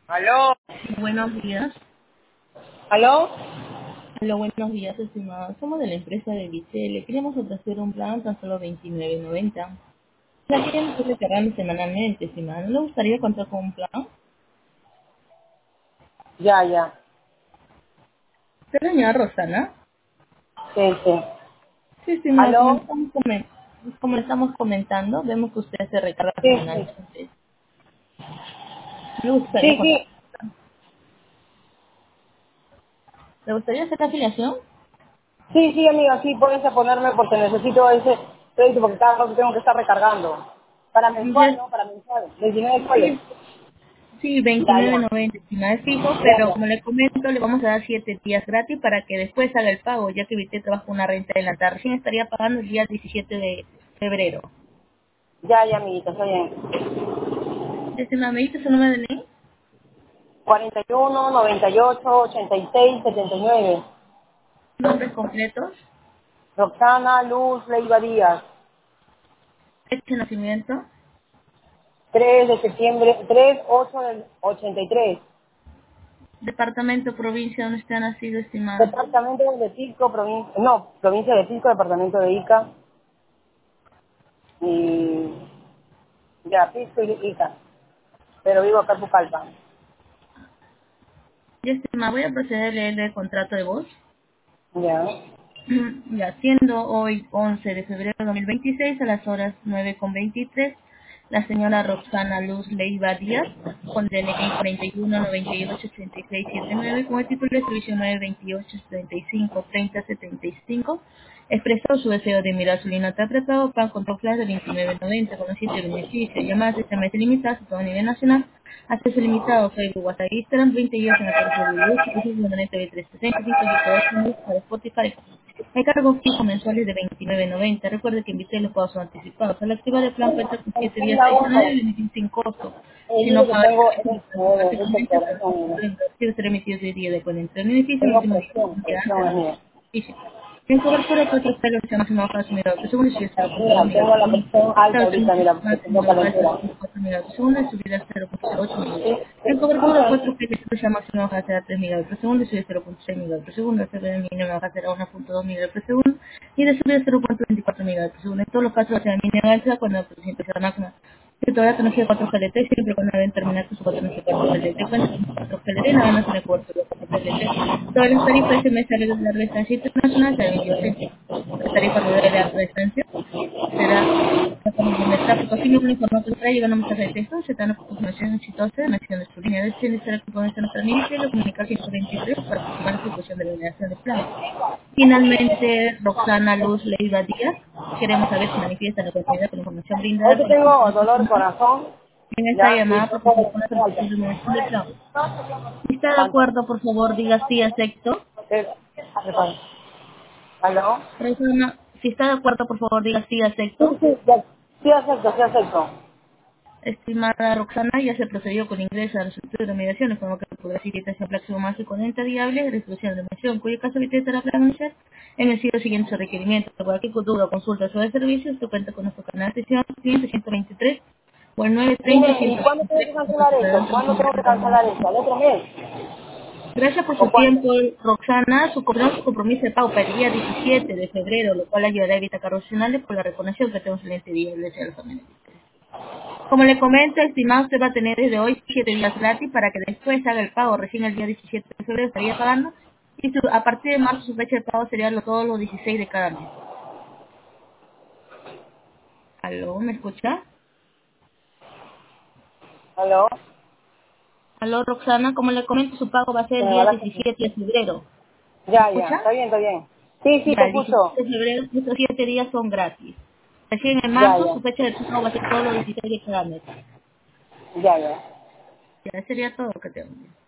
¿Aló? Buenos días. ¿Aló? Hola, buenos días, estimados. Somos de la empresa de Vitel. Le queremos ofrecer un plan tan solo 29.90. La queremos ir recargando semanalmente, estimada. ¿No le gustaría contar con un plan? Ya, ya. ¿Usted, señora Rosana? Sí, sí. Sí, estimada. ¿Aló? Como estamos comentando, vemos que usted se recarga Sí, sí. semanalmente. ¿Le gustaría Sí, contar? sí. ¿Le gustaría hacer la afiliación? Sí, sí, amiga, sí, puedes ponerme porque necesito ese crédito porque cada rato tengo que estar recargando. Para mensual, Yes. ¿no? Para mensual. 29 soles. Sí, sí, Ya, ya. 29.90, estimada, es fijo, Ya, pero ya. como le comento, le vamos a dar 7 días gratis para que después haga el pago, ya que Vite trabaja una renta adelantada. Recién estaría pagando el día 17 de febrero. Ya, ya, amiguita, está bien. Estimada, ¿me dice su número de NIE? 41, 98, 86, 79. Nombres completos, Roxana Luz Leiva Díaz. fecha de nacimiento, 3 de septiembre, 3, 8 del 83. departamento, provincia donde usted ha nacido, estimada. Departamento de Pisco, provincia, no, provincia de Pisco, departamento de Ica, y ya, Pisco y Ica, pero vivo acá en Pucallpa. Y estimada, voy a proceder a leerle el contrato de voz. Ya. Ya, siendo hoy 11 de febrero de 2026 a las horas 9:23, la señora Roxana Luz Leiva Díaz, con DNI 41988679, con el título de servicio 928753075, expresó su deseo de mirar su línea tratado para control flash de 29.90 con los 7 beneficios, llamadas de SMS limitadas a todo nivel nacional, acceso limitado, Facebook, WhatsApp, Instagram, 20 días en la tarjeta de luz, servicios de 365 GB para Spotify. El cargo fijo mensual es de 29.90. Recuerde que invité los pagos anticipados. Al activar el plan cuenta con 7 días adicionales y beneficios sin costo. Si Dile no que paga el tengo servicio automáticamente, corazón, será emitido 6 días después del beneficio. El tengo último día que antes presión del es mío. beneficio. En cobertura de cualquier pelo se máximo baja su mirado. Segundo, si es 0.2 Mira, tengo milímetros. la presión alta Claro, ahorita, mira, porque tengo máximo baja calentura. 0.4 milímetros. Segundo, subida 0.08 milímetros. Sí, En cobertura sí. 4 pelo se máximo baja 3 milímetros. Segundo, subida 0.6 milímetros. Segundo, se ve mínimo baja 1.2 milímetros. Segundo, y de subida 0.24 milímetros. Segundo, en todos los casos, la mínima alta cuando la presencia es la máxima. Si todavía conocía 4 GLT, siempre con la deben terminar con su 4 GLT. Cuenta con 4 GLT, nada más en el cobertura 4 GLT. Todas las tarifas semestrales de la restancia internacional se han emitido la tarifa rural de alta distancia será el tráfico así mismo informó que trae llegando un mensaje de texto, se dan confirmación exitosa de mención de su línea de acción y será compromiso nuestra ministerio comunicar 123 para confirmar la ejecución de la delegación de plan. Finalmente, Roxana Luz Leiva Díaz, queremos saber si manifiesta la conformidad con la información brindada Ahorita por la tengo dolor de corazón, en esta ya, y llamada para tengo confirmar presión la alta. ejecución de la delegación de plan. Si está de ¿Cuánto? acuerdo, por favor, diga sí, acepto. ¿Cuánto? ¿Aló? Roxana, si está de acuerdo, por favor, diga sí, Sí, acepto. sí, ya. Sí acepto, sí acepto. Estimada Roxana, ya se procedió con ingreso a la solicitud de migración, como que podrá seguir esta próximo más de 40 diables, resolución de mención, en cuyo caso evite la planeación en el sitio siguiente su requerimiento. Por cualquier duda o consulta sobre servicios, se cuenta con nuestro canal de atención cliente 123 o el Dime, 930 ¿y cuándo tengo 123 que cancelar esto? ¿Cuándo tengo que cancelar esto? ¿Al otro mes? Gracias por su ¿O cuándo? tiempo, Roxana. Su compromiso de pago para el día 17 de febrero, lo cual ayudará a evitar cargos adicionales por la reconexión que tenemos en este día de la familia. Como le comento, estimado, usted va a tener desde hoy 7 días gratis para que después haga el pago. Recién el día 17 de febrero estaría pagando. Y a partir de marzo su fecha de pago sería todos los 16 de cada mes. ¿Aló? ¿Me escucha? ¿Aló? ¿Aló, Roxana? Como le comento, su pago va a ser Se el me va día la 17 de febrero. ¿Me Ya, ya, escucha? está bien, está bien. Sí, sí, te Ya, el 17 escucho. de febrero, estos 7 días son gratis. Recién en Ya, marzo ya, su fecha de pago va a ser todos los 16 de cada mes. ya, ya. Ya, sería todo lo que tengo.